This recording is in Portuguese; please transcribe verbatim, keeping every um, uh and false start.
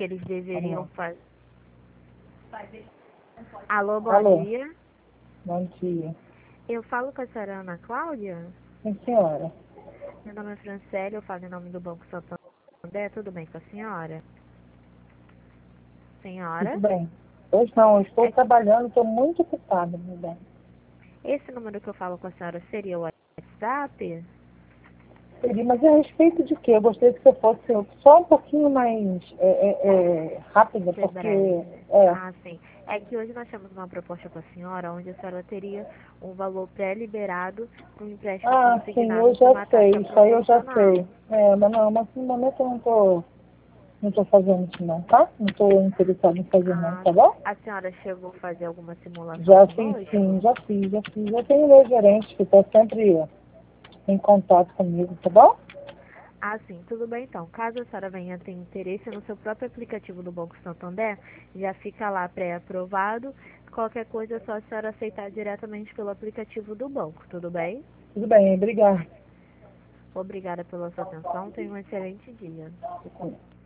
que eles deveriam Alô. fazer. Alô, bom Alô. dia. Bom dia. Eu falo com a senhora Ana Cláudia? Sim, senhora. Meu nome é Francélia, eu falo em nome do Banco Santander. Tudo bem com a senhora? Senhora? Tudo bem. Hoje não, eu estou É, trabalhando, estou muito ocupada, meu bem. esse número que eu falo com a senhora seria o WhatsApp? Seria, mas é a respeito de quê? Eu gostaria que você fosse só um pouquinho mais é, é, é, rápida, Ser porque breve. é, Ah, sim. É que hoje nós temos uma proposta com a senhora, onde a senhora teria um valor pré-liberado para um empréstimo ah, sim, consignado eu com já uma sei, taxa isso aí eu já promocional. sei. É, mas não, mas no momento eu não estou não tô fazendo isso não, tá? Não estou interessada em fazer não, Ah, tá bom? a senhora chegou a fazer alguma simulação Já fiz sim, conosco? já fiz, já fiz. Já tenho meu gerente que está sempre em contato comigo, tá bom? Ah, sim, tudo bem então. Caso a senhora venha ter interesse no seu próprio aplicativo do Banco Santander, já fica lá pré-aprovado. Qualquer coisa é só a senhora aceitar diretamente pelo aplicativo do banco, tudo bem? Tudo bem, obrigada. Obrigada pela sua atenção, tenha um excelente dia.